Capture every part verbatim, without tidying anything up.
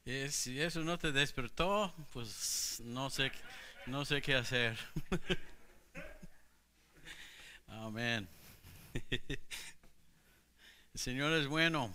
Eh, si eso no te despertó, pues no sé, no sé qué hacer. Amén. El Señor es bueno.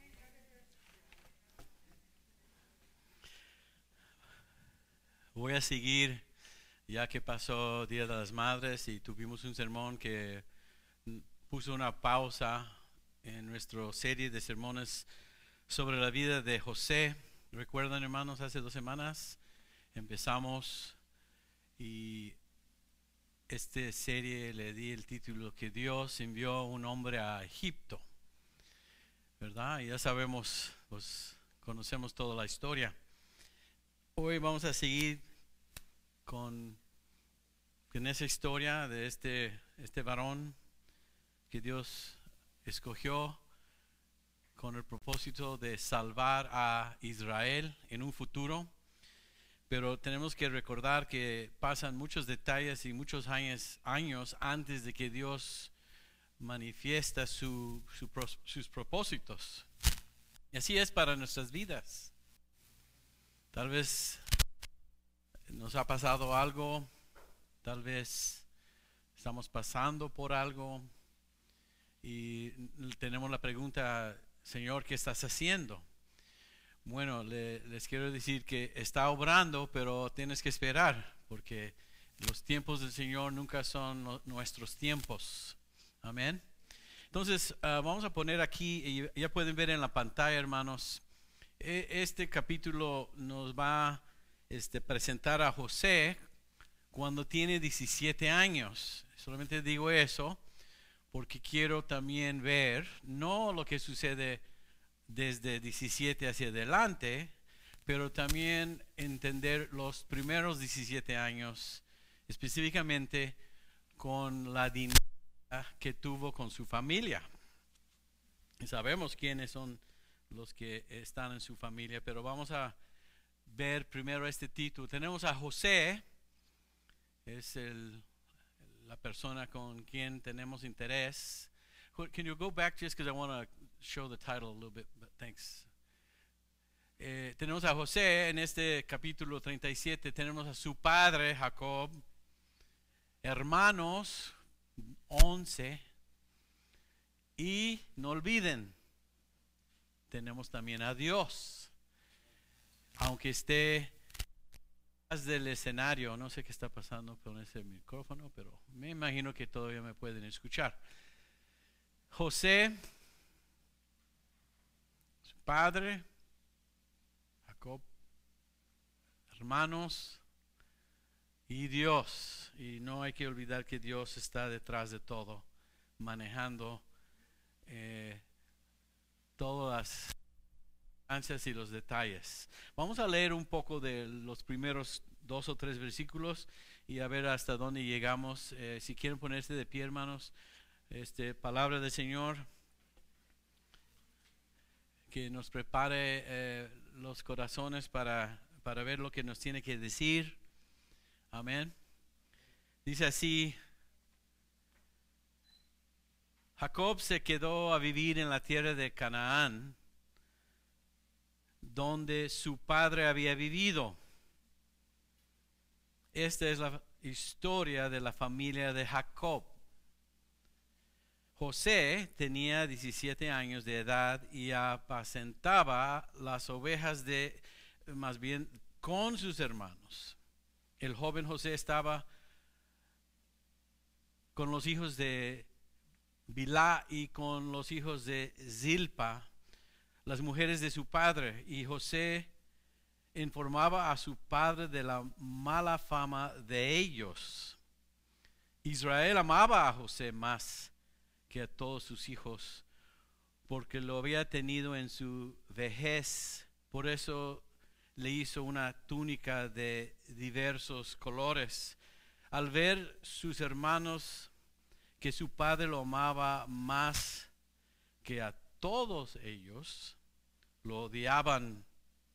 Voy a seguir, ya que pasó Día de las Madres y tuvimos un sermón que puso una pausa en nuestra serie de sermones sobre la vida de José. ¿Recuerdan, hermanos? Hace dos semanas empezamos y esta serie le di el título que Dios envió a un hombre a Egipto, ¿verdad? Y ya sabemos, pues conocemos toda la historia. Hoy vamos a seguir con, con esa historia de este, este varón que Dios escogió con el propósito de salvar a Israel en un futuro. Pero tenemos que recordar que pasan muchos detalles y muchos años, años antes de que Dios manifiesta su, su, sus propósitos. Y así es para nuestras vidas. Tal vez nos ha pasado algo, tal vez estamos pasando por algo y tenemos la pregunta, Señor, ¿qué estás haciendo? Bueno, le, les quiero decir que está obrando, pero tienes que esperar, porque los tiempos del Señor nunca son no, nuestros tiempos. Amén. Entonces, uh, vamos a poner aquí, y ya pueden ver en la pantalla, hermanos, este capítulo nos va a este, presentar a José cuando tiene diecisiete años. Solamente digo eso porque quiero también ver, no lo que sucede desde diecisiete hacia adelante, pero también entender los primeros diecisiete años, específicamente con la dinámica que tuvo con su familia. Y sabemos quiénes son los que están en su familia, pero vamos a ver primero este título. Tenemos a José, es el, la persona con quien tenemos interés. Can you go back just because I want to show the title a little bit, but thanks. Eh, tenemos a José en este capítulo treinta y siete, tenemos a su padre Jacob, hermanos once, y no olviden, tenemos también a Dios, aunque esté detrás del escenario. No sé qué está pasando con ese micrófono, pero me imagino que todavía me pueden escuchar. José, su padre, Jacob, hermanos y Dios. Y no hay que olvidar que Dios está detrás de todo, manejando eh, todas las ansias y los detalles. Vamos a leer un poco de los primeros dos o tres versículos y a ver hasta dónde llegamos. Eh, si quieren ponerse de pie, hermanos, este, palabra del Señor que nos prepare eh, los corazones para, para ver lo que nos tiene que decir. Amén. Dice así: Jacob se quedó a vivir en la tierra de Canaán, donde su padre había vivido. Esta es la historia de la familia de Jacob. José tenía diecisiete años de edad y apacentaba las ovejas de, más bien, con sus hermanos. El joven José estaba con los hijos de Bilá y con los hijos de Zilpa, las mujeres de su padre, y José informaba a su padre de la mala fama de ellos. Israel amaba a José más que a todos sus hijos, porque lo había tenido en su vejez. Por eso le hizo una túnica de diversos colores. Al ver sus hermanos que su padre lo amaba más que a todos ellos, lo odiaban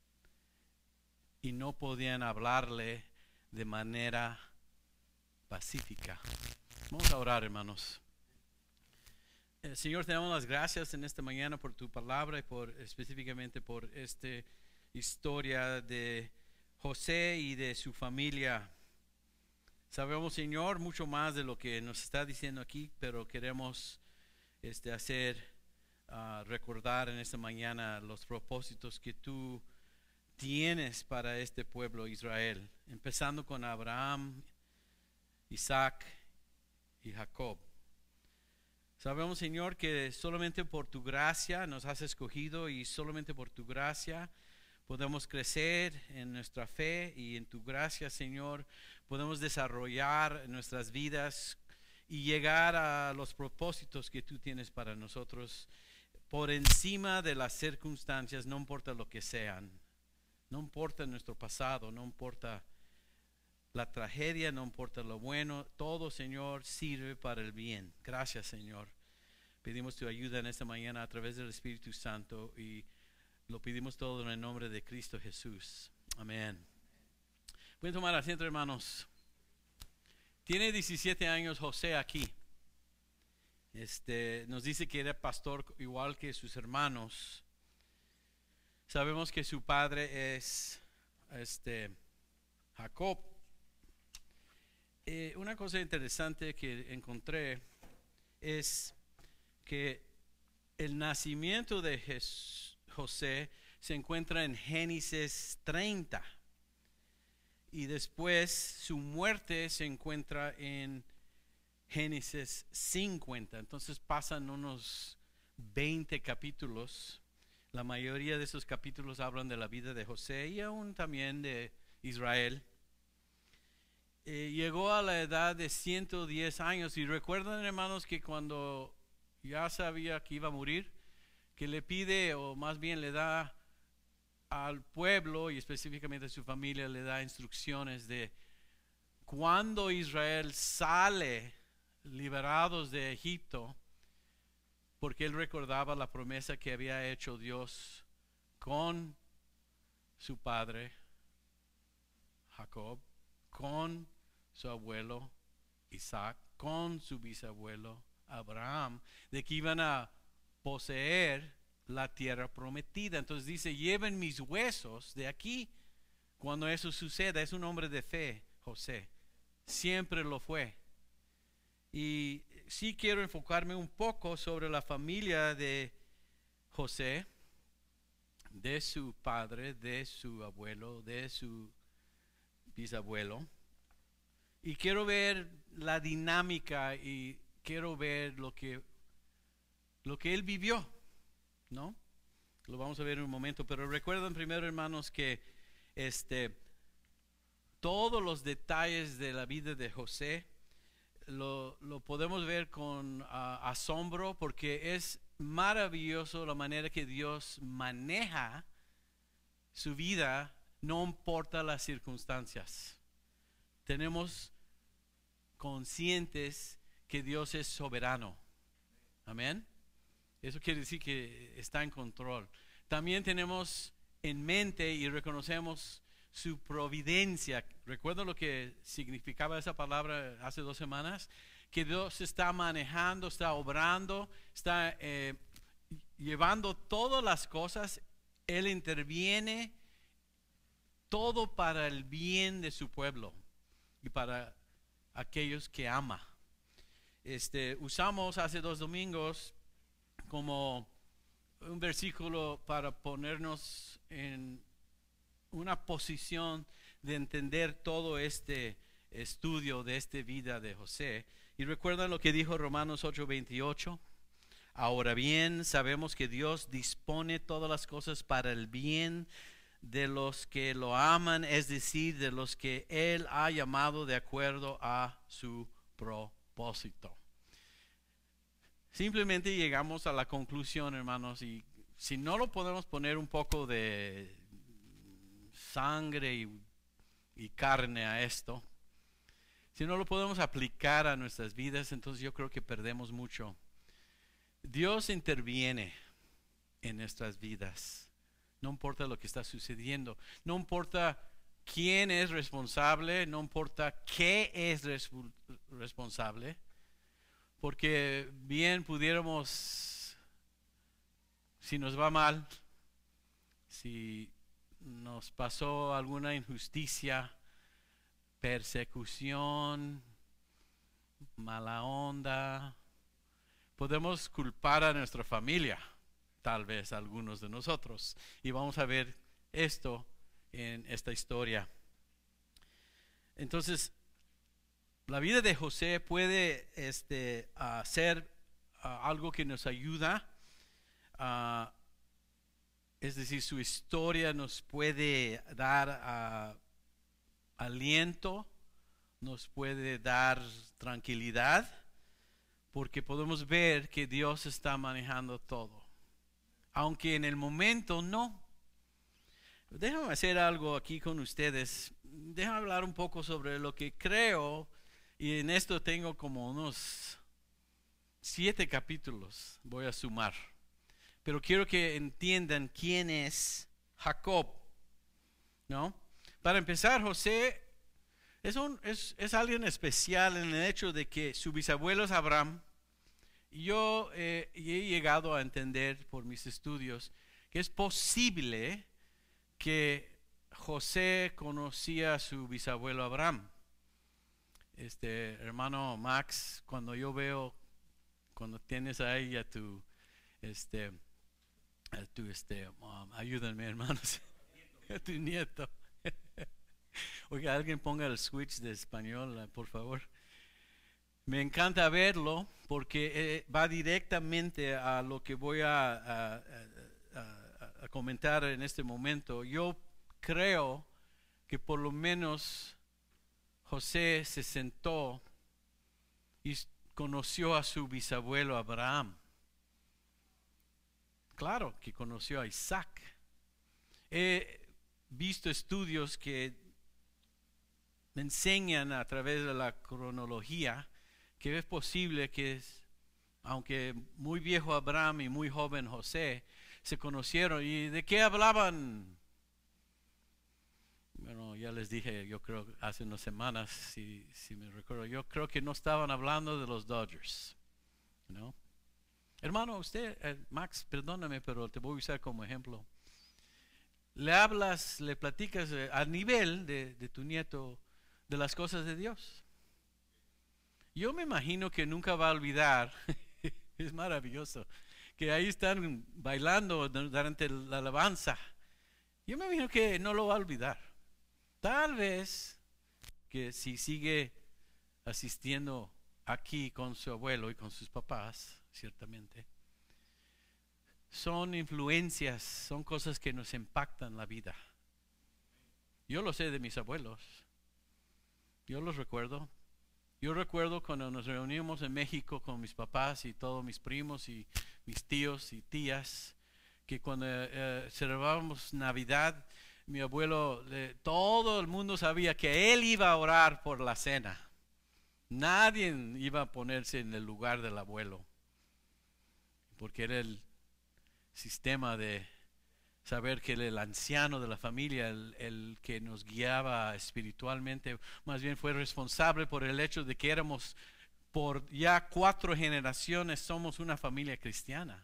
y no podían hablarle de manera pacífica. Vamos a orar, hermanos. Eh, Señor, te damos las gracias en esta mañana por tu palabra y por específicamente por este historia de José y de su familia. Sabemos, Señor, mucho más de lo que nos está diciendo aquí, pero queremos este, hacer, uh, recordar en esta mañana los propósitos que tú tienes para este pueblo Israel, empezando con Abraham, Isaac y Jacob. Sabemos, Señor, que solamente por tu gracia nos has escogido y solamente por tu gracia podemos crecer en nuestra fe, y en tu gracia, Señor, podemos desarrollar nuestras vidas y llegar a los propósitos que tú tienes para nosotros por encima de las circunstancias, no importa lo que sean. No importa nuestro pasado, no importa la tragedia, no importa lo bueno, todo, Señor, sirve para el bien. Gracias, Señor. Pedimos tu ayuda en esta mañana a través del Espíritu Santo y lo pedimos todo en el nombre de Cristo Jesús. Amén. Pueden tomar asiento, hermanos. Tiene diecisiete años José aquí. Este, nos dice que era pastor igual que sus hermanos. Sabemos que su padre es este, Jacob. Eh, una cosa interesante que encontré es que el nacimiento de Jes- José se encuentra en Génesis treinta y después su muerte se encuentra en Génesis cincuenta. Entonces pasan unos veinte capítulos. La mayoría de esos capítulos hablan de la vida de José y aún también de Israel. Eh, llegó a la edad de ciento diez años y recuerdan, hermanos, que cuando ya sabía que iba a morir, que le pide, o más bien le da al pueblo y específicamente a su familia, le da instrucciones de cuando Israel sale liberados de Egipto, porque él recordaba la promesa que había hecho Dios con su padre Jacob, con su abuelo Isaac, con su bisabuelo Abraham, de que iban a poseer la tierra prometida. Entonces dice, lleven mis huesos de aquí. Cuando eso suceda, es un hombre de fe, José. Siempre lo fue. Y sí quiero enfocarme un poco sobre la familia de José, de su padre, de su abuelo, de su bisabuelo. Y quiero ver la dinámica y quiero ver lo que, lo que él vivió, ¿no? Lo vamos a ver en un momento, pero recuerden primero, hermanos, que este, todos los detalles de la vida de José Lo, lo podemos ver con uh, asombro, porque es maravilloso la manera que Dios maneja su vida, no importa las circunstancias. Tenemos conscientes que Dios es soberano. Amén. Eso quiere decir que está en control. También tenemos en mente y reconocemos su providencia. ¿Recuerdan lo que significaba esa palabra hace dos semanas? Que Dios está manejando, está obrando, está eh, llevando todas las cosas. Él interviene todo para el bien de su pueblo y para aquellos que ama. Este, usamos hace dos domingos como un versículo para ponernos en una posición de entender todo este estudio de esta vida de José. Y recuerdan lo que dijo Romanos ocho veintiocho. Ahora bien, sabemos que Dios dispone todas las cosas para el bien de los que lo aman, es decir, de los que Él ha llamado de acuerdo a su propósito. Simplemente llegamos a la conclusión, hermanos, y si no lo podemos poner un poco de sangre y, y carne a esto, si no lo podemos aplicar a nuestras vidas, entonces yo creo que perdemos mucho. Dios interviene en nuestras vidas, no importa lo que está sucediendo, no importa quién es responsable, no importa qué es resp- responsable, porque bien pudiéramos, si nos va mal, si nos pasó alguna injusticia, persecución, mala onda, podemos culpar a nuestra familia, tal vez algunos de nosotros. Y vamos a ver esto en esta historia. Entonces, la vida de José puede este, uh, ser uh, algo que nos ayuda. Uh, es decir, su historia nos puede dar uh, aliento, nos puede dar tranquilidad, porque podemos ver que Dios está manejando todo. Aunque en el momento no. Déjame hacer algo aquí con ustedes. Déjame hablar un poco sobre lo que creo. Y en esto tengo como unos siete capítulos. Voy a sumar. Pero quiero que entiendan quién es Jacob, ¿no? Para empezar, José es, un, es, es alguien especial en el hecho de que su bisabuelo es Abraham. Y yo eh, he llegado a entender por mis estudios que es posible que José conocía a su bisabuelo Abraham. Este hermano Max, cuando yo veo, cuando tienes ahí a tu, este, a tu, este, um, ayúdenme hermanos, a tu nieto. Oiga, alguien ponga el switch de español, por favor. Me encanta verlo porque eh, va directamente a lo que voy a, a, a, a comentar en este momento. Yo creo que por lo menos José se sentó y conoció a su bisabuelo Abraham. Claro que conoció a Isaac. He visto estudios que me enseñan a través de la cronología que es posible que, aunque muy viejo Abraham y muy joven José, se conocieron. ¿Y de qué hablaban? Bueno, ya les dije, yo creo hace unas semanas, si, si me recuerdo, yo creo que no estaban hablando de los Dodgers, ¿no? Hermano, usted, eh, Max, perdóname, pero te voy a usar como ejemplo. Le hablas, le platicas eh, a nivel de, de tu nieto de las cosas de Dios. Yo me imagino que nunca va a olvidar, es maravilloso, que ahí están bailando durante la alabanza. Yo me imagino que no lo va a olvidar. Tal vez que si sigue asistiendo aquí con su abuelo y con sus papás, ciertamente, son influencias, son cosas que nos impactan la vida. Yo lo sé de mis abuelos, yo los recuerdo. Yo recuerdo cuando nos reunimos en México con mis papás y todos mis primos y mis tíos y tías, que cuando eh, celebrábamos Navidad, mi abuelo, eh, todo el mundo sabía que él iba a orar por la cena. Nadie iba a ponerse en el lugar del abuelo, porque era el sistema de saber que el anciano de la familia, el, el que nos guiaba espiritualmente, más bien fue responsable por el hecho de que éramos, por ya cuatro generaciones, somos una familia cristiana.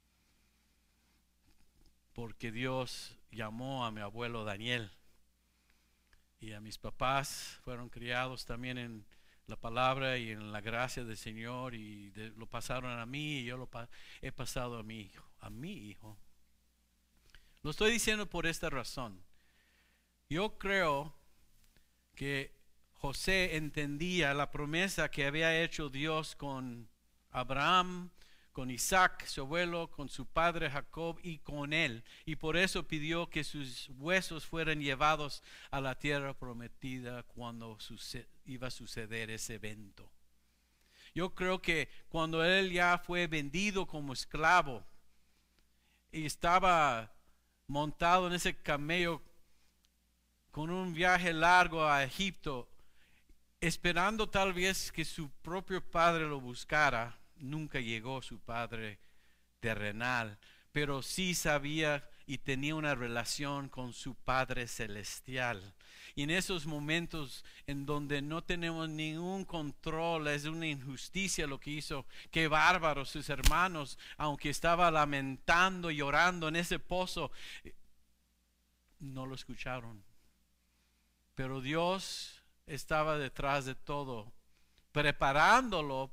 Porque Dios llamó a mi abuelo Daniel y a mis papás, fueron criados también en la palabra y en la gracia del Señor, y de, lo pasaron a mí y yo lo pa he pasado a mi hijo, a mi hijo. Lo estoy diciendo por esta razón. Yo creo que José entendía la promesa que había hecho Dios con Abraham, con Isaac, su abuelo, con su padre Jacob y con él. Y por eso pidió que sus huesos fueran llevados a la tierra prometida cuando iba a suceder ese evento. Yo creo que cuando él ya fue vendido como esclavo y estaba montado en ese camello con un viaje largo a Egipto, esperando tal vez que su propio padre lo buscara, nunca llegó su padre terrenal, pero sí sabía y tenía una relación con su Padre celestial. Y en esos momentos en donde no tenemos ningún control, es una injusticia lo que hizo. Qué bárbaro, sus hermanos, aunque estaba lamentando y llorando en ese pozo, no lo escucharon. Pero Dios estaba detrás de todo, preparándolo,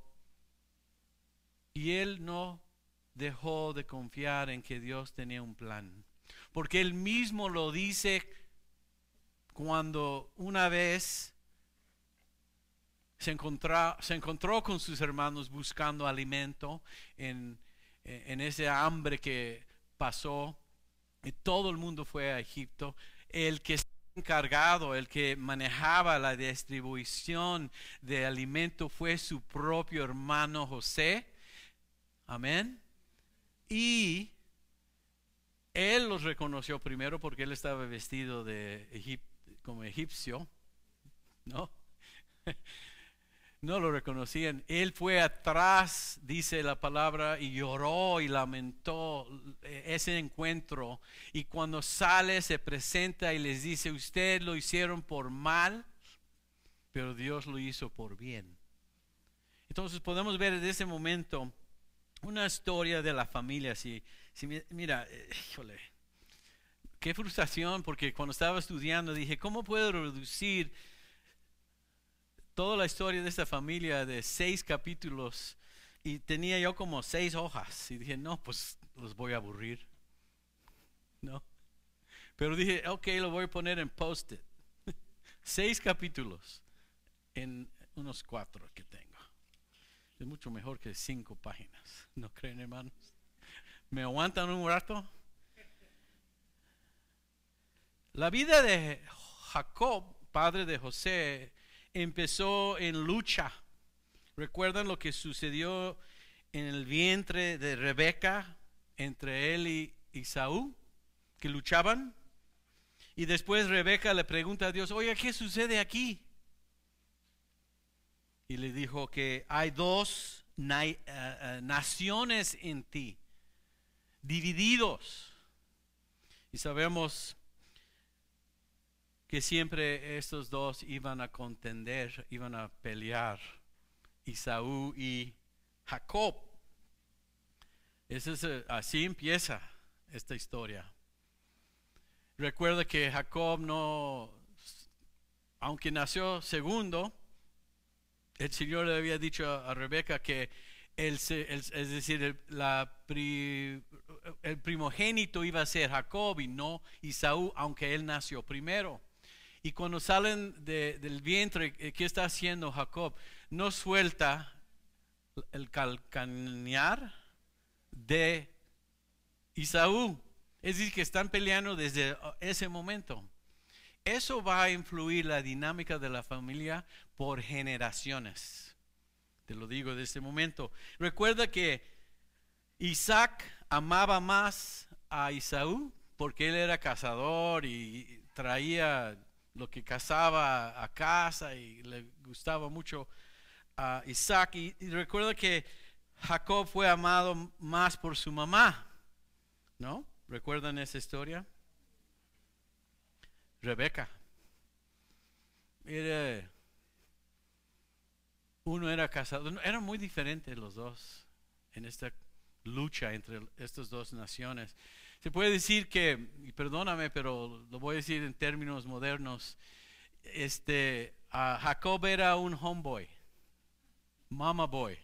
y él no dejó de confiar en que Dios tenía un plan. Porque él mismo lo dice cuando una vez se encontró, se encontró con sus hermanos buscando alimento en, en ese hambre que pasó, y todo el mundo fue a Egipto. El que estaba encargado, el que manejaba la distribución de alimento fue su propio hermano José. Amén. Y él los reconoció primero porque él estaba vestido de egip como egipcio, ¿no? No lo reconocían. Él fue atrás, dice la palabra, y lloró y lamentó ese encuentro. Y cuando sale se presenta y les dice: ustedes lo hicieron por mal, pero Dios lo hizo por bien. Entonces podemos ver en ese momento una historia de la familia. Si, si mira, híjole, qué frustración, porque cuando estaba estudiando dije: ¿cómo puedo reducir toda la historia de esta familia de seis capítulos? Y tenía yo como seis hojas y dije: no, pues los voy a aburrir, no. Pero dije: ok, lo voy a poner en post-it. Seis capítulos en unos cuatro que tengo. Es mucho mejor que cinco páginas, ¿no creen, hermanos? ¿Me aguantan un rato? La vida de Jacob, padre de José, empezó en lucha. ¿Recuerdan lo que sucedió en el vientre de Rebeca entre él y Esaú? Que luchaban. Y después Rebeca le pregunta a Dios: oye, ¿qué sucede aquí? Y le dijo que hay dos na uh, uh, naciones en ti, divididos. Y sabemos que siempre estos dos iban a contender, iban a pelear, Esaú y Jacob. Ese es, así empieza esta historia. Recuerda que Jacob no, aunque nació segundo, el Señor le había dicho a, a Rebeca que el, el, es decir, el, la pri, el primogénito iba a ser Jacob y no Esaú, aunque él nació primero. Y cuando salen de, del vientre, ¿qué está haciendo Jacob? No suelta el calcañar de Esaú. Es decir, que están peleando desde ese momento. Eso va a influir la dinámica de la familia por generaciones. Te lo digo de este momento. Recuerda que Isaac amaba más a Esaú porque él era cazador y traía lo que cazaba a casa y le gustaba mucho a Isaac. Y, y recuerda que Jacob fue amado más por su mamá, ¿no? ¿Recuerdan esa historia? Rebeca. Era, uno era casado, eran muy diferentes los dos en esta lucha entre estas dos naciones. Se puede decir que, y perdóname, pero lo voy a decir en términos modernos, este, uh, Jacob era un homeboy, mama boy.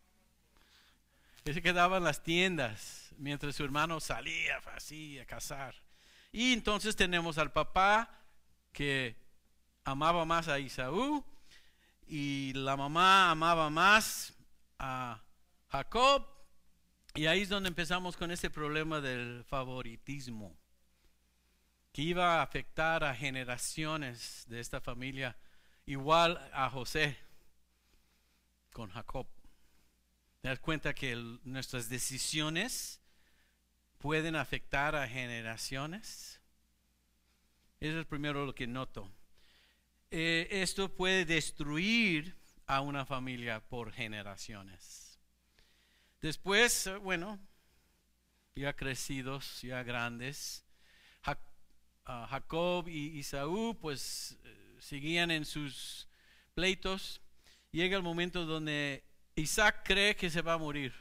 Él se quedaba en las tiendas mientras su hermano salía así a cazar. Y entonces tenemos al papá que amaba más a Esaú y la mamá amaba más a Jacob. Y ahí es donde empezamos con ese problema del favoritismo, que iba a afectar a generaciones de esta familia, igual a José con Jacob. ¿Te das cuenta que el, nuestras decisiones pueden afectar a generaciones? Eso es el primero lo que noto. Eh, esto puede destruir a una familia por generaciones. Después, bueno, ya crecidos, ya grandes, Jacob y Esaú pues seguían en sus pleitos. Llega el momento donde Isaac cree que se va a morir.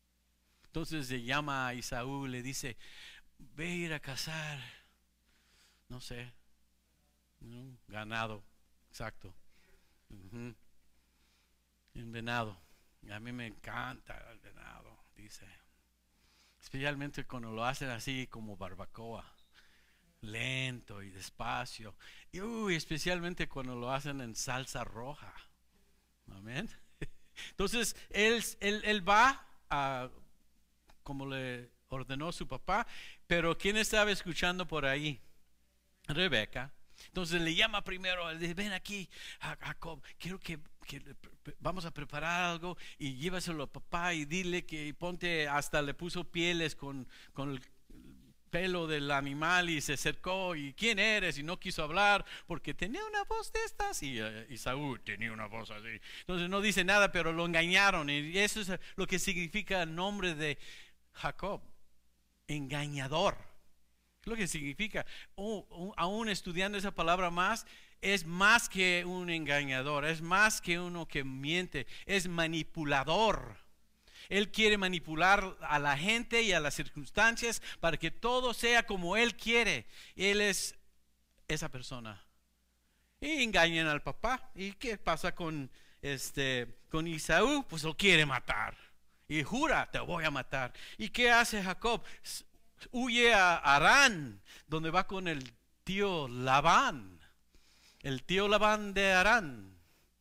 Entonces le llama a Esaú, le dice: ve a ir a cazar. no sé, ¿no? Ganado, exacto. Ujú. Un venado. A mí me encanta el venado, dice. Especialmente cuando lo hacen así como barbacoa, lento y despacio. Y uy, especialmente cuando lo hacen en salsa roja. Amén. Entonces, él, él, él va a, como le ordenó su papá, pero ¿quién estaba escuchando por ahí? Rebeca. Entonces le llama primero, le dice, ven aquí, Jacob, quiero que, que vamos a preparar algo y llévaselo a papá y dile que ponte, hasta le puso pieles con, con el pelo del animal y se acercó y ¿quién eres? Y no quiso hablar porque tenía una voz de estas y, uh, y Saúl tenía una voz así. Entonces no dice nada, pero lo engañaron y eso es lo que significa el nombre de Jacob, engañador. Lo que significa, oh, oh, aún estudiando esa palabra más, es más que un engañador, es más que uno que miente, es manipulador. Él quiere manipular a la gente y a las circunstancias para que todo sea como él quiere. Él es esa persona. Y engañan al papá. ¿Y qué pasa con este con Esaú? Pues lo quiere matar. Y jura, te voy a matar. ¿Y qué hace Jacob? Huye a Harán, donde va con el tío Labán, el tío Labán de Harán.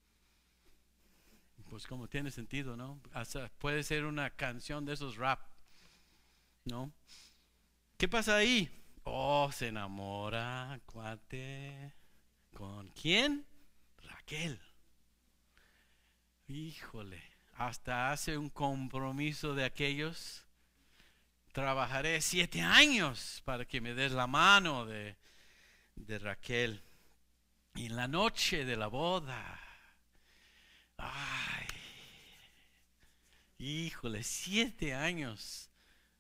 Pues como tiene sentido, ¿no? Hasta puede ser una canción de esos rap, ¿no? ¿Qué pasa ahí? Oh, se enamora, cuate. ¿Con quién? Raquel. Híjole, hasta hace un compromiso de aquellos. Trabajaré siete años para que me des la mano de, de Raquel. Y en la noche de la boda, ay, híjole, siete años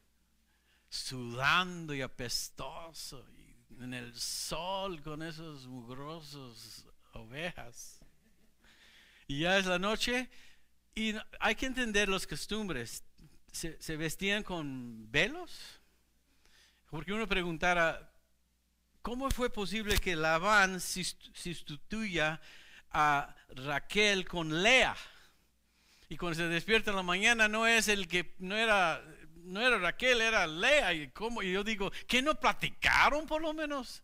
sudando y apestoso y en el sol con esos mugrosos ovejas. Y ya es la noche y hay que entender las costumbres. Se, se vestían con velos, porque uno preguntara, ¿cómo fue posible que Labán sustituya a Raquel con Lea? Y cuando se despierta en la mañana no es el que, no era, no era Raquel, era Lea. ¿Y cómo? Y yo digo, ¿qué no platicaron por lo menos?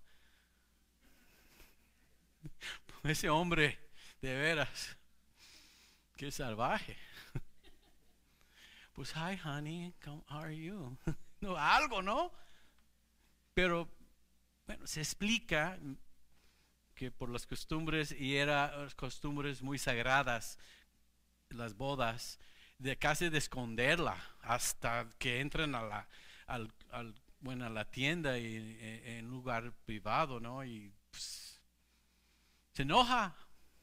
Ese hombre, de veras, qué salvaje. Pues, hi honey, how are you? No, algo, ¿no? Pero, bueno, se explica que por las costumbres, y eran costumbres muy sagradas, las bodas, de casi de esconderla hasta que entren a la, al, al, bueno, a la tienda y, en, en lugar privado, ¿no? Y pues, se enoja.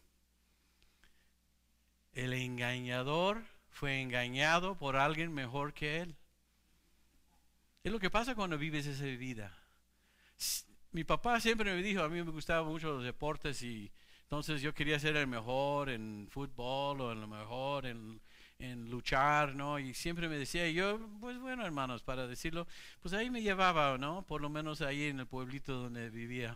El engañador fue engañado por alguien mejor que él. Es lo que pasa cuando vives esa vida. Mi papá siempre me dijo, a mí me gustaban mucho los deportes y entonces yo quería ser el mejor en fútbol o el mejor en, en luchar, ¿no? Y siempre me decía, y yo, pues bueno, hermanos, para decirlo, pues ahí me llevaba, ¿no? Por lo menos ahí en el pueblito donde vivía.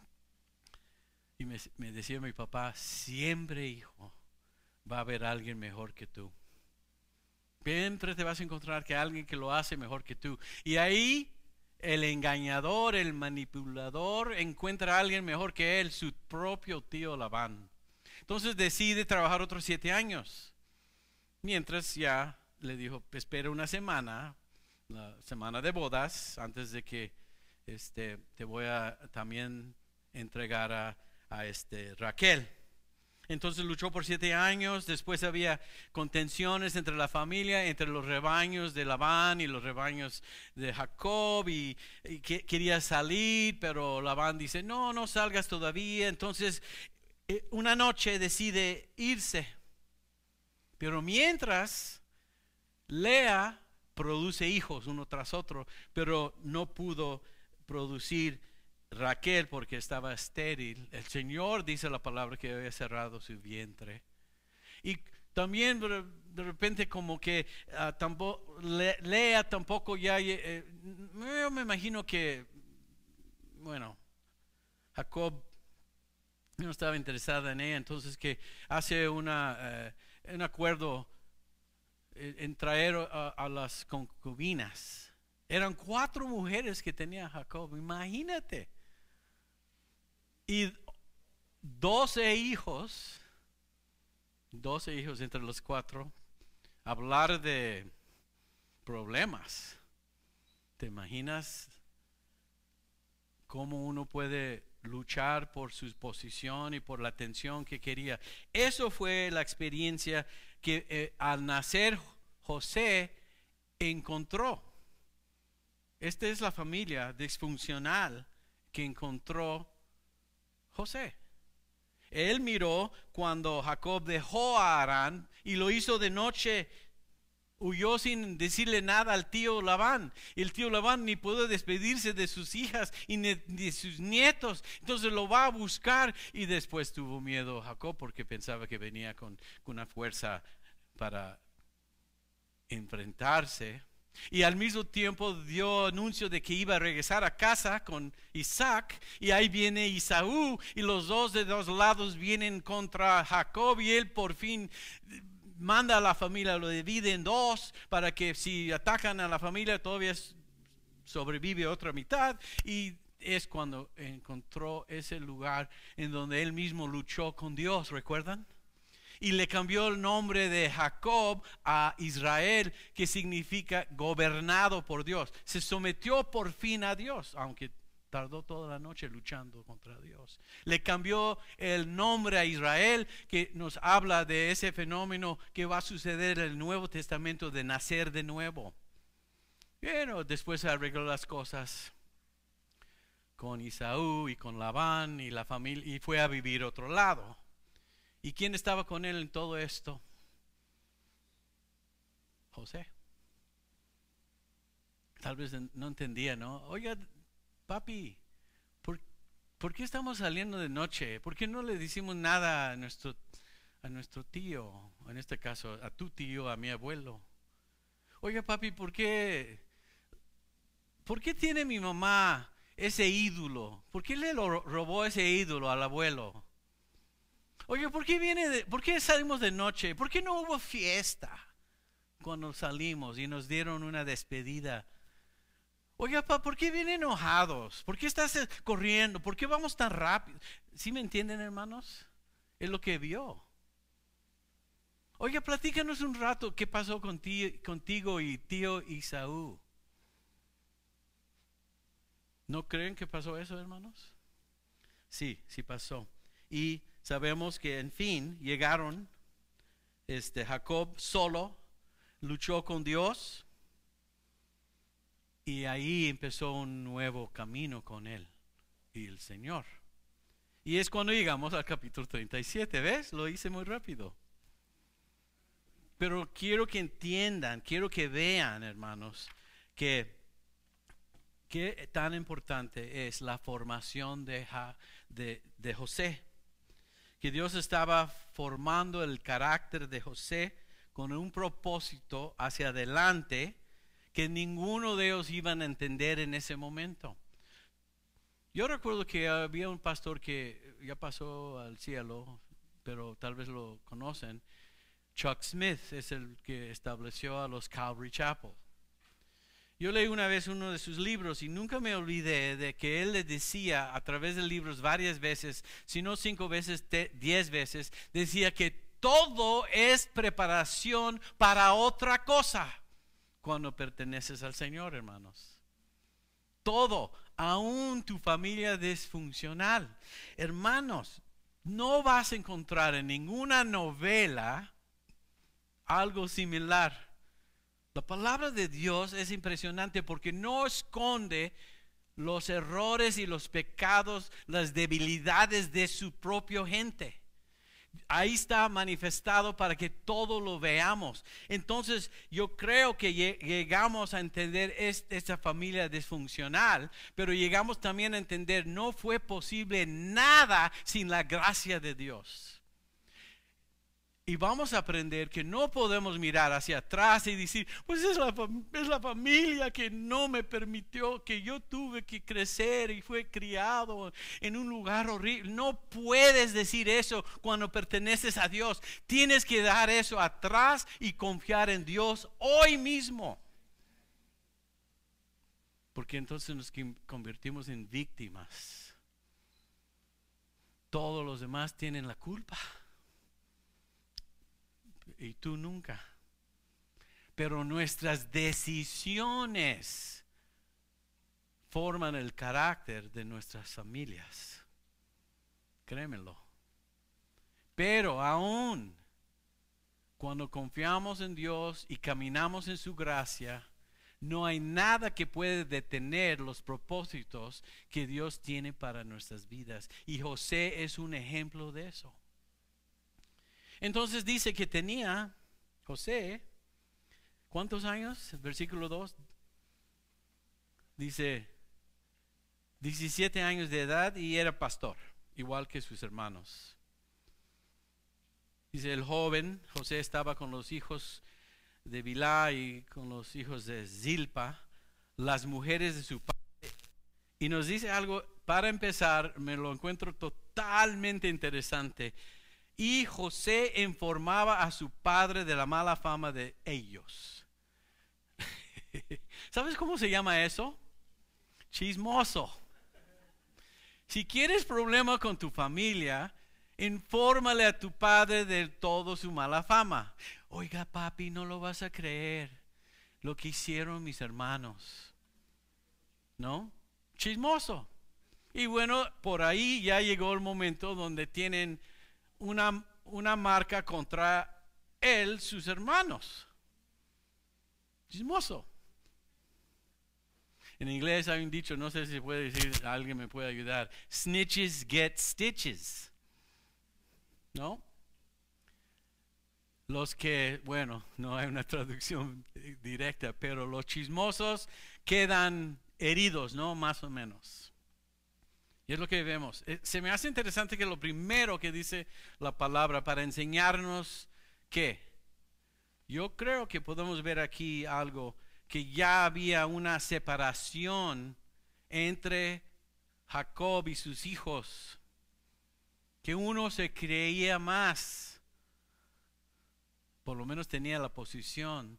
Y me, me decía mi papá, siempre, hijo, va a haber alguien mejor que tú. Siempre te vas a encontrar que alguien que lo hace mejor que tú. Y ahí el engañador, el manipulador encuentra a alguien mejor que él, su propio tío Labán. Entonces decide trabajar otros siete años. Mientras ya le dijo, espera una semana, la semana de bodas, antes de que este, te voy a también entregar a, a este, Raquel. Entonces luchó por siete años, después había contenciones entre la familia, entre los rebaños de Labán y los rebaños de Jacob, y, y que, quería salir, pero Labán dice, no, no salgas todavía. Entonces eh, una noche decide irse, pero mientras Lea produce hijos uno tras otro, pero no pudo producir Raquel porque estaba estéril. El Señor dice la palabra que había cerrado su vientre. Y también de repente como que uh, tampoco, Le, Lea tampoco ya, eh, yo me imagino que, bueno, Jacob no estaba interesada en ella, entonces que hace una, eh, un acuerdo en traer a, a las concubinas. Eran cuatro mujeres que tenía Jacob, imagínate. Y doce hijos, doce hijos entre los cuatro. Hablar de problemas. ¿Te imaginas cómo uno puede luchar por su posición y por la atención que quería? Eso fue la experiencia que eh, al nacer José encontró. Esta es la familia disfuncional que encontró José. Él miró cuando Jacob dejó a Harán y lo hizo de noche. Huyó sin decirle nada al tío Labán. El tío Labán ni pudo despedirse de sus hijas y de sus nietos. Entonces lo va a buscar y después tuvo miedo Jacob porque pensaba que venía con, con una fuerza para enfrentarse. Y al mismo tiempo dio anuncio de que iba a regresar a casa con Isaac. Y ahí viene Esaú y los dos de dos lados vienen contra Jacob y él por fin manda a la familia, lo divide en dos para que si atacan a la familia todavía sobrevive otra mitad. Y es cuando encontró ese lugar en donde él mismo luchó con Dios, ¿recuerdan? Y le cambió el nombre de Jacob a Israel, que significa gobernado por Dios. Se sometió por fin a Dios, aunque tardó toda la noche luchando contra Dios. Le cambió el nombre a Israel, que nos habla de ese fenómeno que va a suceder en el Nuevo Testamento de nacer de nuevo. Bueno, después arregló las cosas con Esaú y con Labán y la familia y fue a vivir a otro lado. ¿Y quién estaba con él en todo esto? José. Tal vez no entendía, ¿no? Oiga, papi, ¿por, ¿por qué estamos saliendo de noche? ¿Por qué no le decimos nada a nuestro, a nuestro tío? En este caso, a tu tío, a mi abuelo. Oiga, papi, ¿por qué, ¿por qué tiene mi mamá ese ídolo? ¿Por qué le lo robó ese ídolo al abuelo? Oye, ¿por qué viene de, ¿por qué salimos de noche? ¿Por qué no hubo fiesta cuando salimos y nos dieron una despedida? Oye, papá, ¿por qué vienen enojados? ¿Por qué estás corriendo? ¿Por qué vamos tan rápido? ¿Sí me entienden, hermanos? Es lo que vio. Oye, platícanos un rato qué pasó contigo, contigo y tío Esaú. ¿No creen que pasó eso, hermanos? Sí, sí pasó. Y sabemos que en fin llegaron, este Jacob solo luchó con Dios y ahí empezó un nuevo camino con él y el Señor. Y es cuando llegamos al capítulo treinta y siete, ¿ves? Lo hice muy rápido. Pero quiero que entiendan, quiero que vean, hermanos, que qué tan importante es la formación de, de, de José. Que Dios estaba formando el carácter de José con un propósito hacia adelante que ninguno de ellos iban a entender en ese momento. Yo recuerdo que había un pastor que ya pasó al cielo, pero tal vez lo conocen. Chuck Smith es el que estableció a los Calvary Chapel. Yo leí una vez uno de sus libros y nunca me olvidé de que él le decía a través de libros varias veces, si no cinco veces, te, diez veces, decía que todo es preparación para otra cosa cuando perteneces al Señor, hermanos. Todo, aún tu familia disfuncional. Hermanos, no vas a encontrar en ninguna novela algo similar. La palabra de Dios es impresionante porque no esconde los errores y los pecados, las debilidades de su propia gente. Ahí está manifestado para que todo lo veamos. Entonces yo creo que llegamos a entender esta familia disfuncional, pero llegamos también a entender no fue posible nada sin la gracia de Dios. Y vamos a aprender que no podemos mirar hacia atrás y decir, pues es la, es la familia que no me permitió, que yo tuve que crecer y fue criado en un lugar horrible. No puedes decir eso cuando perteneces a Dios. Tienes que dar eso atrás y confiar en Dios hoy mismo. Porque entonces nos convertimos en víctimas. Todos los demás tienen la culpa. Y tú nunca. Pero nuestras decisiones forman el carácter de nuestras familias. Créemelo. Pero aún cuando confiamos en Dios y caminamos en su gracia, no hay nada que puede detener los propósitos que Dios tiene para nuestras vidas. Y José es un ejemplo de eso. Entonces dice que tenía José, ¿cuántos años? Versículo dos. Dice, diecisiete años de edad y era pastor, igual que sus hermanos. Dice, el joven José estaba con los hijos de Bilhá y con los hijos de Zilpa, las mujeres de su padre. Y nos dice algo, para empezar, me lo encuentro totalmente interesante. Y José informaba a su padre de la mala fama de ellos. ¿Sabes cómo se llama eso? Chismoso. Si quieres problema con tu familia, infórmale a tu padre de todo su mala fama. Oiga, papi, no lo vas a creer lo que hicieron mis hermanos. ¿No? Chismoso. Y bueno, por ahí ya llegó el momento donde tienen Una, una marca contra él, sus hermanos. Chismoso. En inglés hay un dicho, no sé si se puede decir, alguien me puede ayudar. Snitches get stitches. ¿No? Los que, bueno, no hay una traducción directa, pero los chismosos quedan heridos, ¿no? Más o menos. Y es lo que vemos. Se me hace interesante que lo primero que dice la palabra para enseñarnos que yo creo que podemos ver aquí algo, que ya había una separación entre Jacob y sus hijos, que uno se creía más, por lo menos tenía la posición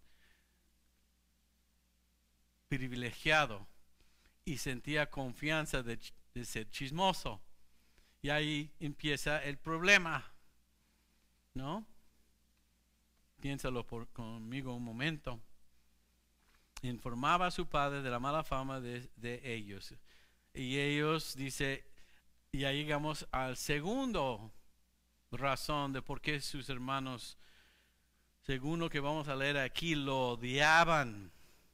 privilegiado y sentía confianza de de ser chismoso. Y ahí empieza el problema, ¿no? Piénsalo por, conmigo un momento. Informaba a su padre de la mala fama de, de ellos. Y ellos, dice, ya llegamos al segundo razón de por qué sus hermanos, según lo que vamos a leer aquí, lo odiaban.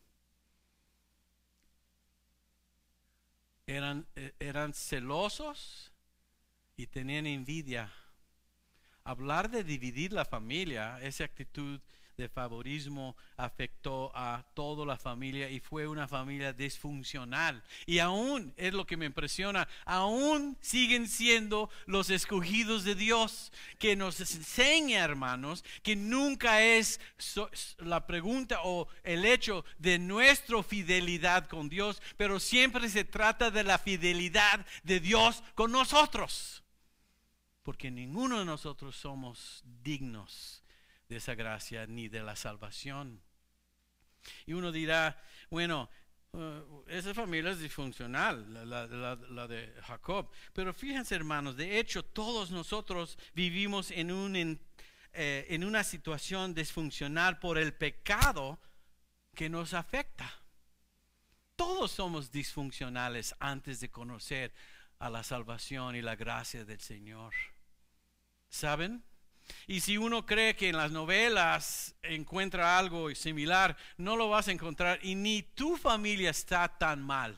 Eran, eran celosos y tenían envidia. Hablar de dividir la familia, esa actitud de favorismo afectó a toda la familia y fue una familia disfuncional. Y aún, es lo que me impresiona, aún siguen siendo los escogidos de Dios, que nos enseña, hermanos, que nunca es so, la pregunta o el hecho de nuestra fidelidad con Dios, pero siempre se trata de la fidelidad de Dios con nosotros, porque ninguno de nosotros somos dignos de esa gracia ni de la salvación. Y uno dirá, bueno, uh, esa familia es disfuncional, la, la, la, la de Jacob. Pero fíjense, hermanos, de hecho todos nosotros vivimos en, un, en, eh, en una situación disfuncional por el pecado que nos afecta. Todos somos disfuncionales antes de conocer a la salvación y la gracia del Señor. ¿Saben? Y si uno cree que en las novelas encuentra algo similar, no lo vas a encontrar, y ni tu familia está tan mal.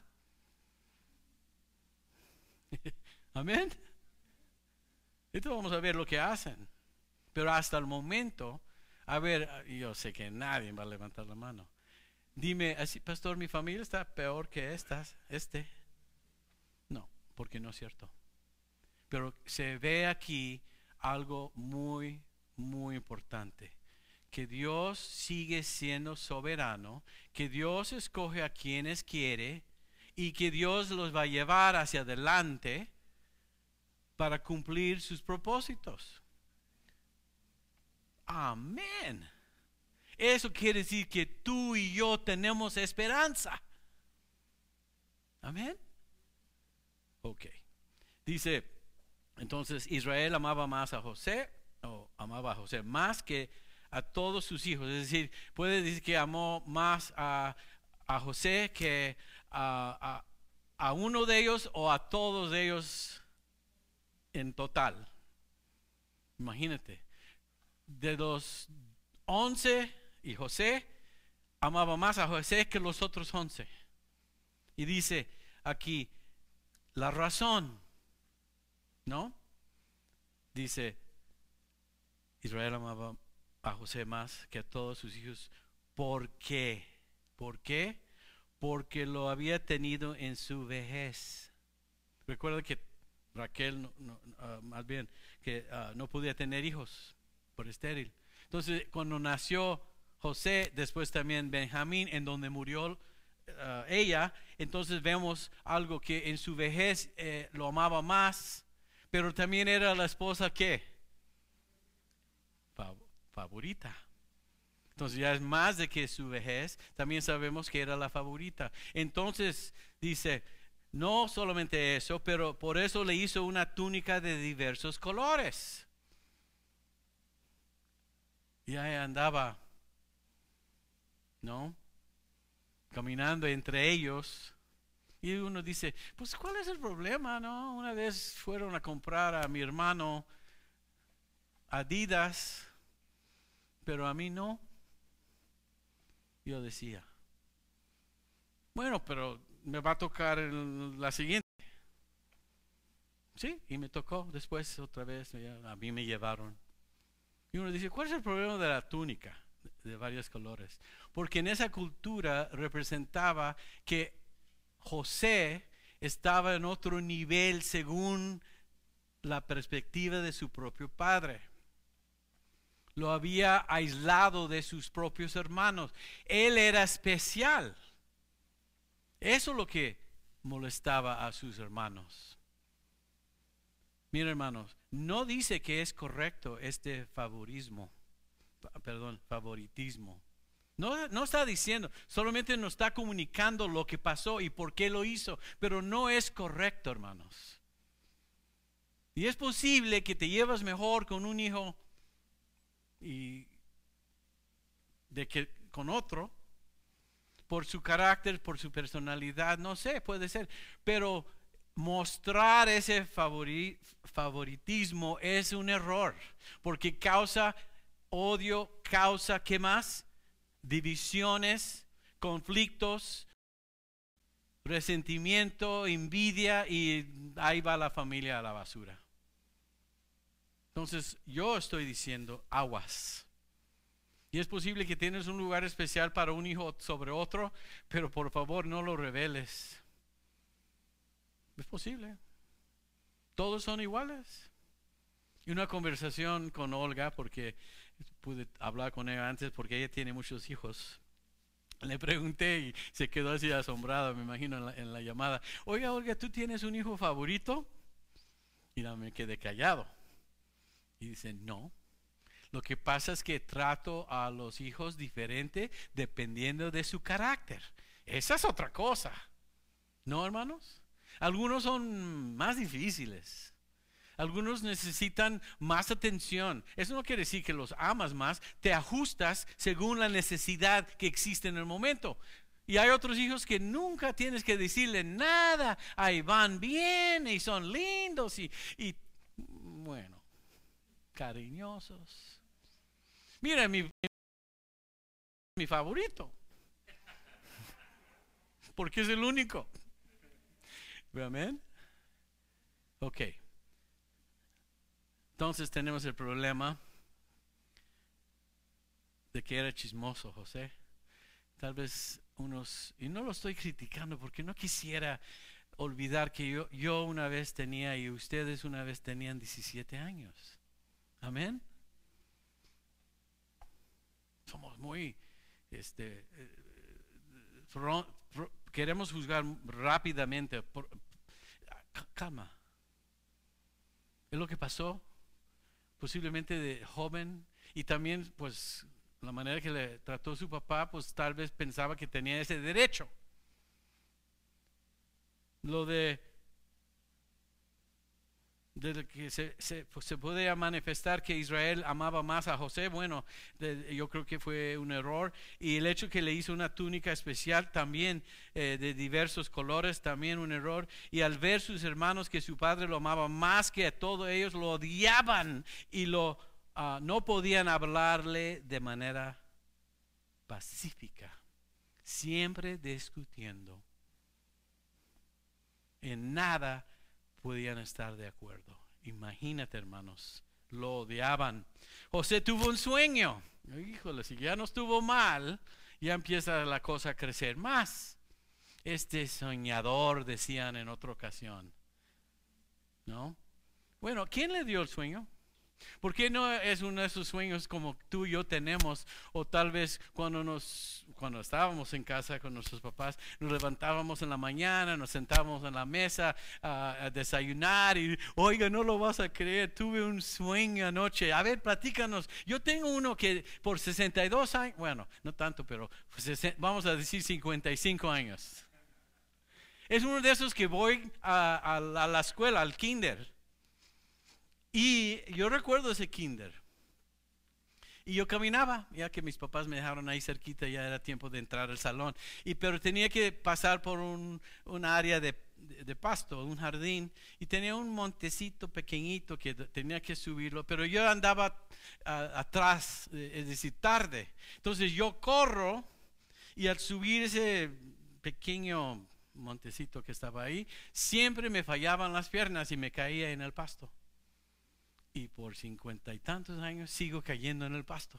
Amén. Entonces vamos a ver lo que hacen. Pero hasta el momento, a ver, yo sé que nadie va a levantar la mano. Dime, así, pastor, mi familia está peor que estas, este. No, porque no es cierto. Pero se ve aquí algo muy, muy importante, que Dios sigue siendo soberano, que Dios escoge a quienes quiere y que Dios los va a llevar hacia adelante para cumplir sus propósitos. Amén. Eso quiere decir que tú y yo tenemos esperanza. Amén. Ok. Dice, entonces Israel amaba más a José, o amaba a José más que a todos sus hijos. Es decir, puede decir que amó más a, a José que a, a, a uno de ellos o a todos ellos en total. Imagínate, de los once y José amaba más a José que los otros once. Y dice aquí la razón, ¿no? Dice, Israel amaba a José más que a todos sus hijos. ¿Por qué? ¿Por qué? Porque lo había tenido en su vejez. Recuerda que Raquel, no, no, uh, más bien, que uh, no podía tener hijos por estéril. Entonces, cuando nació José, después también Benjamín, en donde murió uh, ella, entonces vemos algo que en su vejez eh, lo amaba más, pero también era la esposa que Fav favorita. Entonces ya es más de que su vejez, también sabemos que era la favorita. Entonces dice, no solamente eso, pero por eso le hizo una túnica de diversos colores. Y ahí andaba, ¿no? Caminando entre ellos. Y uno dice, pues ¿cuál es el problema, no? Una vez fueron a comprar a mi hermano Adidas, pero a mí no. Yo decía, bueno, pero me va a tocar el, la siguiente. Sí, y me tocó después otra vez, ya, a mí me llevaron. Y uno dice, ¿cuál es el problema de la túnica de, de varios colores? Porque en esa cultura representaba que José estaba en otro nivel según la perspectiva de su propio padre. Lo había aislado de sus propios hermanos. Él era especial. Eso es lo que molestaba a sus hermanos. Miren, hermanos, no dice que es correcto este favorismo, perdón, favoritismo. No, no está diciendo, solamente nos está comunicando lo que pasó y por qué lo hizo, pero no es correcto, hermanos. Y es posible que te llevas mejor con un hijo y de que con otro, por su carácter, por su personalidad, no sé, puede ser, pero mostrar ese favori, favoritismo es un error, porque causa odio, causa, ¿qué más? Divisiones, conflictos, resentimiento, envidia, y ahí va la familia a la basura. Entonces yo estoy diciendo aguas. Y es posible que tienes un lugar especial para un hijo sobre otro, pero por favor no lo reveles. Es posible. Todos son iguales. Y una conversación con Olga, porque pude hablar con ella antes, porque ella tiene muchos hijos. Le pregunté y se quedó así asombrada, me imagino, en la, en la llamada. Oiga, Olga, ¿tú tienes un hijo favorito? Y ya me quedé callado. Y dice, no. Lo que pasa es que trato a los hijos diferente dependiendo de su carácter. Esa es otra cosa. ¿No, hermanos? Algunos son más difíciles. Algunos necesitan más atención. Eso no quiere decir que los amas más. Te ajustas según la necesidad que existe en el momento. Y hay otros hijos que nunca tienes que decirle nada. Ahí van bien y son lindos y, y bueno, cariñosos. Mira, mi, mi favorito. Porque es el único. ¿Amén? Ok. Entonces tenemos el problema de que era chismoso José. Tal vez unos, y no lo estoy criticando porque no quisiera olvidar que yo, yo una vez tenía y ustedes una vez tenían diecisiete años. Amén. somos muy, este, eh, fro- fro- queremos juzgar rápidamente. Por, calma. Es lo que pasó, posiblemente de joven, y también, pues, la manera que le trató su papá, pues tal vez pensaba que tenía ese derecho. Lo de, de que se, se, pues, se puede manifestar que Israel amaba más a José, bueno, de, yo creo que fue un error. Y el hecho que le hizo una túnica especial también, eh, de diversos colores, también un error. Y al ver sus hermanos que su padre lo amaba más que a todos ellos, lo odiaban y lo uh, no podían hablarle de manera pacífica, siempre discutiendo. En nada podían estar de acuerdo. Imagínate, hermanos, lo odiaban. José tuvo un sueño. Híjole, si ya no estuvo mal, ya empieza la cosa a crecer más. Este soñador, decían en otra ocasión, ¿no? Bueno, ¿quién le dio el sueño? ¿Por qué no es uno de esos sueños como tú y yo tenemos? O tal vez cuando nos, cuando estábamos en casa con nuestros papás, nos levantábamos en la mañana, nos sentábamos en la mesa a, a desayunar y, oiga, no lo vas a creer, tuve un sueño anoche. A ver, platícanos. Yo tengo uno que por sesenta y dos años, bueno, no tanto, pero vamos a decir cincuenta y cinco años. Es uno de esos que voy a, a, a la escuela, al kinder. Y yo recuerdo ese kinder. Y yo caminaba, ya que mis papás me dejaron ahí cerquita, ya era tiempo de entrar al salón. Y pero tenía que pasar por un, un área de, de, de pasto, un jardín. Y tenía un montecito pequeñito que tenía que subirlo. Pero yo andaba a, atrás, es decir, tarde. Entonces yo corro y al subir ese pequeño montecito que estaba ahí, siempre me fallaban las piernas y me caía en el pasto. Y por cincuenta y tantos años sigo cayendo en el pasto.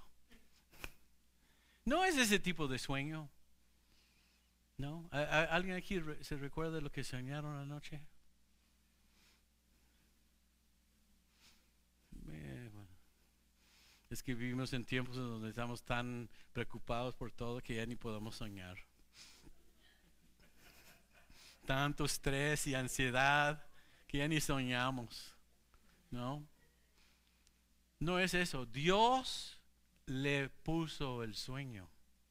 No es ese tipo de sueño. ¿No? ¿A, a, ¿Alguien aquí re, se recuerda lo que soñaron anoche? Eh, bueno. Es que vivimos en tiempos donde estamos tan preocupados por todo que ya ni podemos soñar. Tanto estrés y ansiedad que ya ni soñamos. ¿No? No es eso. Dios le puso el sueño.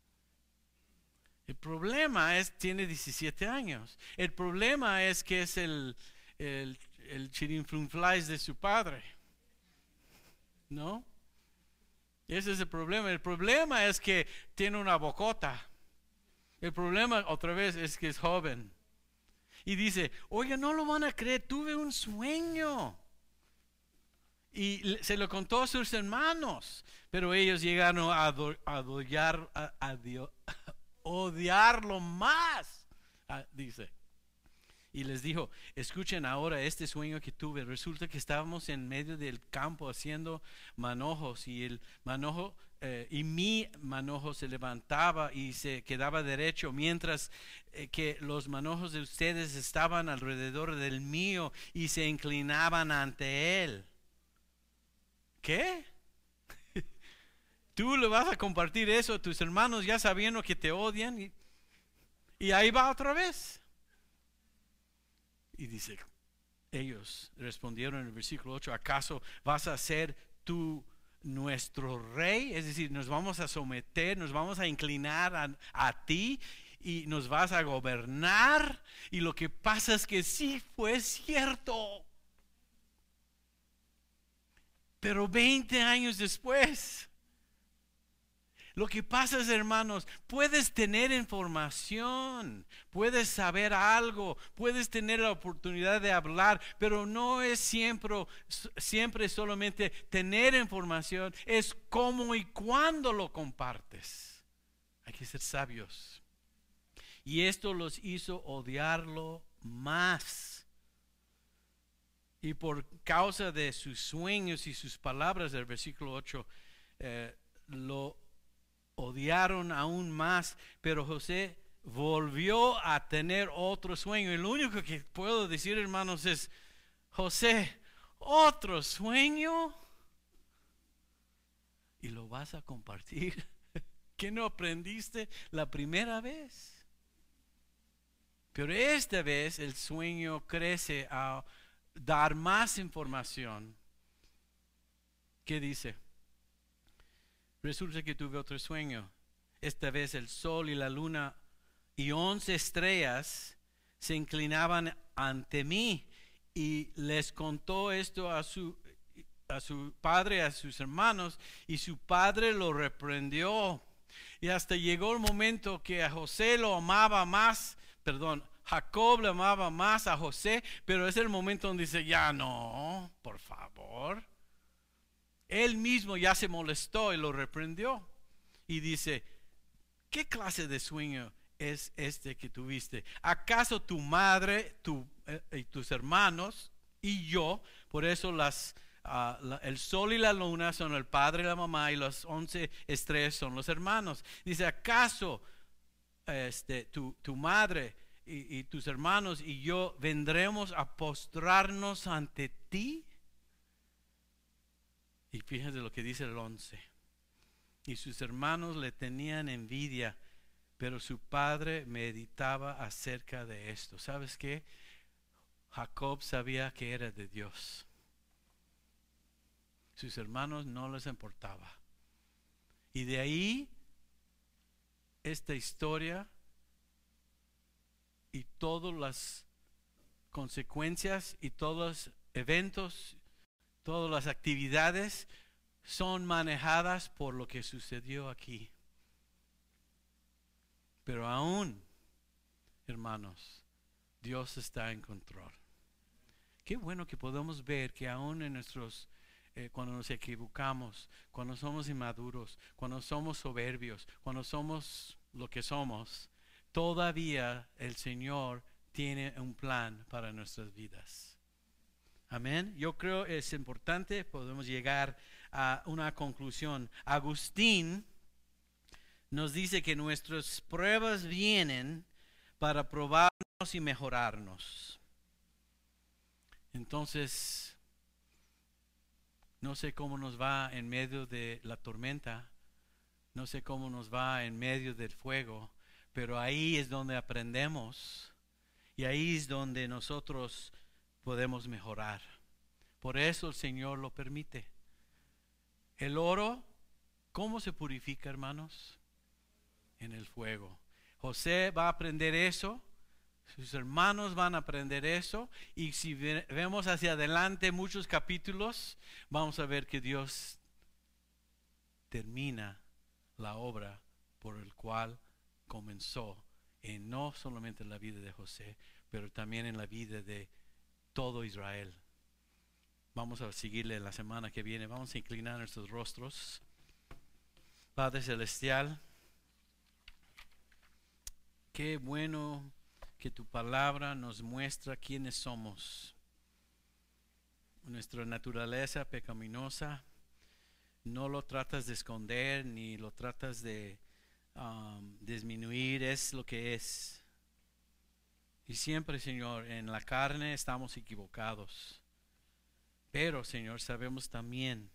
El problema es, tiene diecisiete años. El problema es que es el, el, el chirinflunflies de su padre. ¿No? Ese es el problema. El problema es que tiene una bocota. El problema, otra vez, es que es joven. Y dice, oiga, no lo van a creer, tuve un sueño. Y se lo contó a sus hermanos, pero ellos llegaron a, ado, a, odiar, a, a, a odiarlo más, ah, dice. Y les dijo, escuchen ahora este sueño que tuve. Resulta que estábamos en medio del campo haciendo manojos y el manojo eh, y mi manojo se levantaba y se quedaba derecho, mientras eh, que los manojos de ustedes estaban alrededor del mío y se inclinaban ante él. ¿Qué? Tú le vas a compartir eso a tus hermanos ya sabiendo que te odian y, y ahí va otra vez. Y dice, ellos respondieron en el versículo ocho, ¿acaso vas a ser tú nuestro rey? Es decir, nos vamos a someter, nos vamos a inclinar a, a ti y nos vas a gobernar. Y lo que pasa es que sí fue cierto. Pero veinte años después, lo que pasa es, hermanos, puedes tener información, puedes saber algo, puedes tener la oportunidad de hablar, pero no es siempre, siempre solamente tener información, es cómo y cuándo lo compartes. Hay que ser sabios. Y esto los hizo odiarlo más. Y por causa de sus sueños y sus palabras del versículo ocho, eh, lo odiaron aún más. Pero José volvió a tener otro sueño. Y lo único que puedo decir, hermanos, es, José, ¿otro sueño? ¿Y lo vas a compartir? ¿Qué no aprendiste la primera vez? Pero esta vez el sueño crece a dar más información. ¿Qué dice? Resulta que tuve otro sueño. Esta vez el sol y la luna y once estrellas se inclinaban ante mí, y les contó esto a su, a su padre, a sus hermanos, y su padre lo reprendió. Y hasta llegó el momento que a José lo amaba más, perdón, Jacob le amaba más a José, pero es el momento donde dice, ya no, por favor. Él mismo ya se molestó y lo reprendió. Y dice, ¿qué clase de sueño es este que tuviste? ¿Acaso tu madre, tu, eh, y tus hermanos y yo, por eso las, uh, la, el sol y la luna son el padre y la mamá, y las once estrellas son los hermanos? Dice, ¿acaso este, tu, tu madre y, y tus hermanos y yo vendremos a postrarnos ante ti? Y fíjense lo que dice el once. Y sus hermanos le tenían envidia, pero su padre meditaba acerca de esto. ¿Sabes qué? Jacob sabía que era de Dios. Sus hermanos no les importaba. Y de ahí, esta historia y todas las consecuencias y todos los eventos, todas las actividades son manejadas por lo que sucedió aquí. Pero aún, hermanos, Dios está en control. Qué bueno que podemos ver que aún en nuestros, eh, cuando nos equivocamos, cuando somos inmaduros, cuando somos soberbios, cuando somos lo que somos, todavía el Señor tiene un plan para nuestras vidas. Amén. Yo creo es importante, podemos llegar a una conclusión. Agustín nos dice que nuestras pruebas vienen para probarnos y mejorarnos. Entonces, no sé cómo nos va en medio de la tormenta, no sé cómo nos va en medio del fuego, pero ahí es donde aprendemos, y ahí es donde nosotros podemos mejorar. Por eso el Señor lo permite. El oro, ¿cómo se purifica, hermanos? En el fuego. José va a aprender eso, sus hermanos van a aprender eso, y si vemos hacia adelante muchos capítulos, vamos a ver que Dios termina la obra por el cual comenzó, en no solamente en la vida de José, pero también en la vida de todo Israel. Vamos a seguirle la semana que viene. Vamos a inclinar nuestros rostros. Padre Celestial, qué bueno que tu palabra nos muestra quiénes somos. Nuestra naturaleza pecaminosa, no lo tratas de esconder ni lo tratas de um, disminuir, es lo que es. Y siempre, Señor, en la carne estamos equivocados. Pero, Señor, sabemos también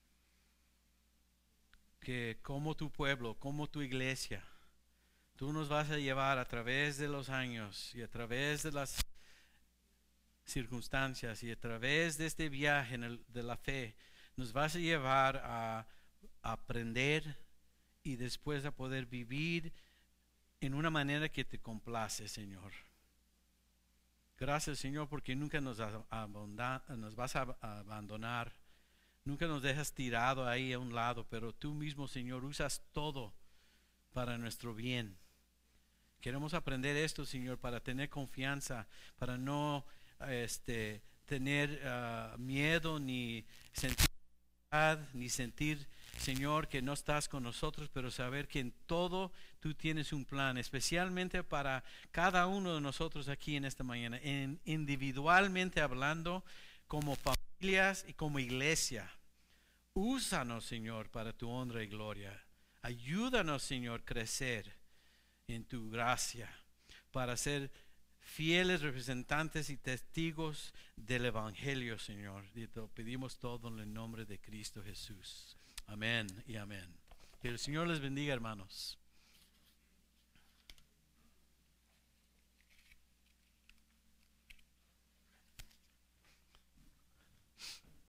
que como tu pueblo, como tu iglesia, tú nos vas a llevar a través de los años y a través de las circunstancias y a través de este viaje en el, de la fe, nos vas a llevar a, a aprender y después a poder vivir en una manera que te complace, Señor. Gracias, Señor, porque nunca nos, abonda, nos vas a abandonar, nunca nos dejas tirado ahí a un lado, pero tú mismo, Señor, usas todo para nuestro bien. Queremos aprender esto, Señor, para tener confianza, para no este, tener uh, miedo ni sentir ni sentir, Señor, que no estás con nosotros, pero saber que en todo tú tienes un plan, especialmente para cada uno de nosotros aquí en esta mañana, en, individualmente hablando, como familias y como iglesia. Úsanos, Señor, para tu honra y gloria. Ayúdanos, Señor, crecer en tu gracia para ser fieles representantes y testigos del Evangelio, Señor. Y te lo pedimos todo en el nombre de Cristo Jesús. Amén y amén. Que el Señor les bendiga, hermanos.